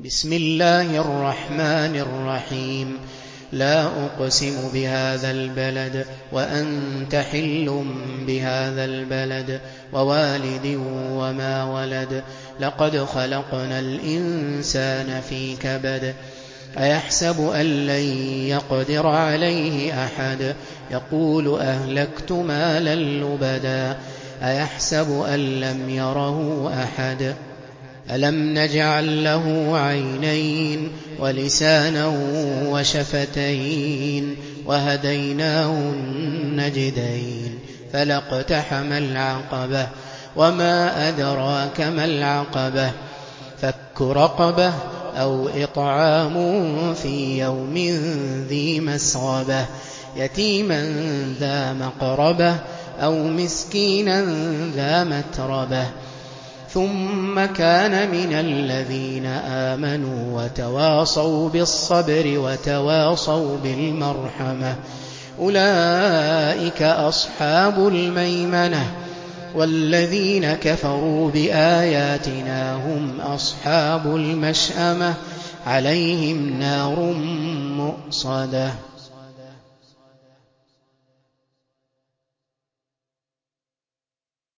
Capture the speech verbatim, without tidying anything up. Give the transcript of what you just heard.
بسم الله الرحمن الرحيم لا أقسم بهذا البلد وأنت حل بهذا البلد ووالد وما ولد لقد خلقنا الإنسان في كبد أيحسب أن لن يقدر عليه أحد يقول أهلكت مالا لبدا أيحسب أن لم يره أحد ألم نجعل له عينين ولسانا وشفتين وهديناه النجدين فلاقتحم العقبة وما أدراك ما العقبة فك رقبة أو إطعام في يوم ذي مسغبة يتيما ذا مقربة أو مسكينا ذا متربة ثم كان من الذين آمنوا وتواصوا بالصبر وتواصوا بالمرحمة أولئك أصحاب الميمنة والذين كفروا بآياتنا هم أصحاب المشأمة عليهم نار مؤصدة.